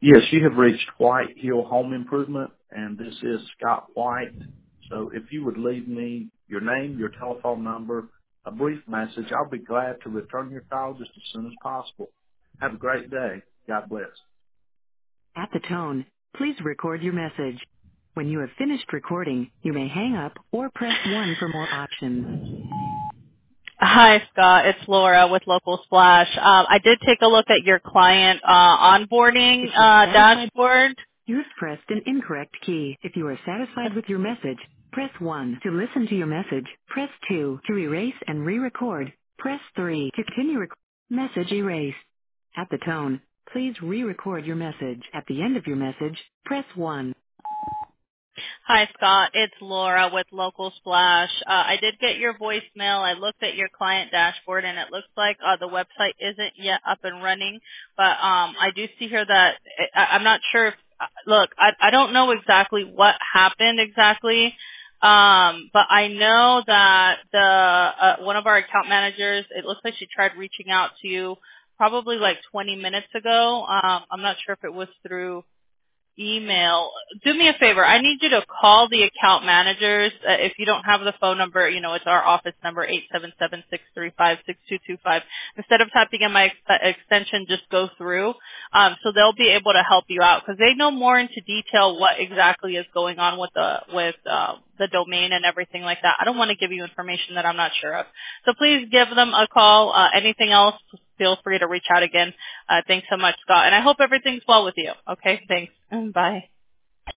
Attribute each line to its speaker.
Speaker 1: Yes, you have reached White Hill Home Improvement, and this is Scott White. So if you would leave me your name, your telephone number, a brief message, I'll be glad to return your call just as soon as possible. Have a great day. God bless.
Speaker 2: At the tone, please record your message. When you have finished recording, you may hang up or press 1 for more options.
Speaker 3: Hi, Scott. It's Laura with Local Splash. I did take a look at your client onboarding
Speaker 2: If you're satisfied,
Speaker 3: dashboard.
Speaker 2: you have pressed an incorrect key. If you are satisfied with your message, press 1. To listen to your message, press 2. To erase and re-record, press 3. To continue message erased. At the tone, please re-record your message. At the end of your message, press 1.
Speaker 3: Hi, Scott. It's Laura with Local Splash. I did get your voicemail. I looked at your client dashboard, and it looks like the website isn't yet up and running. But I do see here that I'm not sure if look, I don't know exactly what happened exactly. But I know that the one of our account managers, it looks like she tried reaching out to you probably like 20 minutes ago. I'm not sure if it was through email. Do me a favor. I need you to call the account managers. If you don't have the phone number, it's our office number, 877-635-6225. Instead of typing in my extension, just go through. So they'll be able to help you out because they know more into detail what exactly is going on with the domain and everything like that. I don't want to give you information that I'm not sure of. So please give them a call. Anything else, feel free to reach out again. Thanks so much, Scott. And I hope everything's well with you. Okay, thanks. Bye.